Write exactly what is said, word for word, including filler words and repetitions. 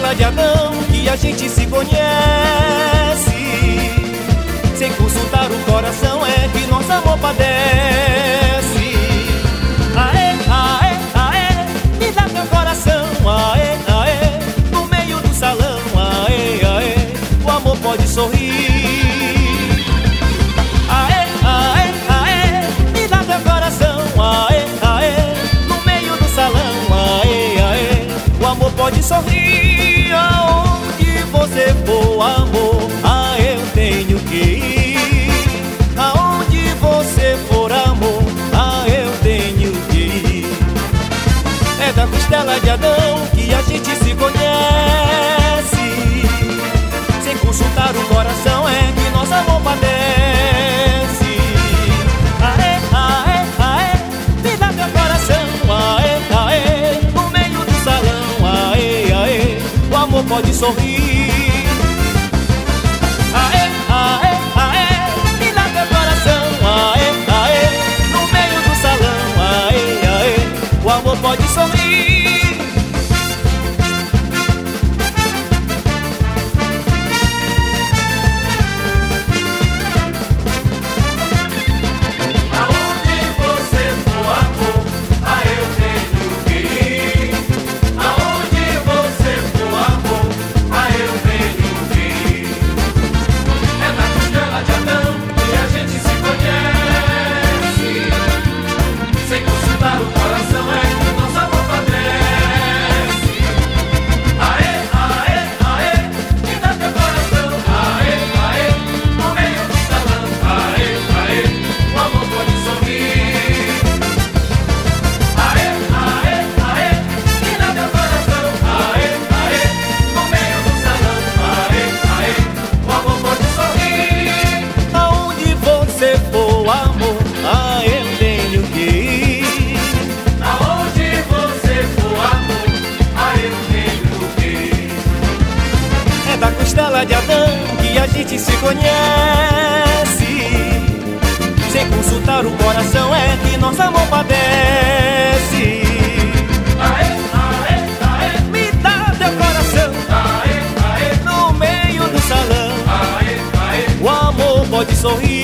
costela de Adão que a gente se conhece. Sem consultar o coração é que nosso amor padece. Aê, aê, aê, me dá teu coração. Aê, aê, no meio do salão. Aê, aê, o amor pode sorrir. Aê, aê, aê, me dá teu coração. Aê, aê, no meio do salão. Aê, aê, o amor pode sorrir. Aonde você for, amor, ah, eu tenho que ir. Aonde você for, amor, ah, eu tenho que ir. É da costela de Adão que a gente se conhece. Sem consultar o coração é que nosso amor padece. Aê, aê, aê, me dá teu coração. Aê, aê, no meio do salão. Aê, aê, o amor pode sorrir. Aê, aê, aê, me dá teu coração. Aê, aê, no meio do salão. Aê, aê, o amor pode sorrir. De Adão que a gente se conhece. Sem consultar o coração é que nosso amor padece. Aê, aê, aê, me dá teu coração. Aê, aê, no meio do salão. Aê, aê, o amor pode sorrir.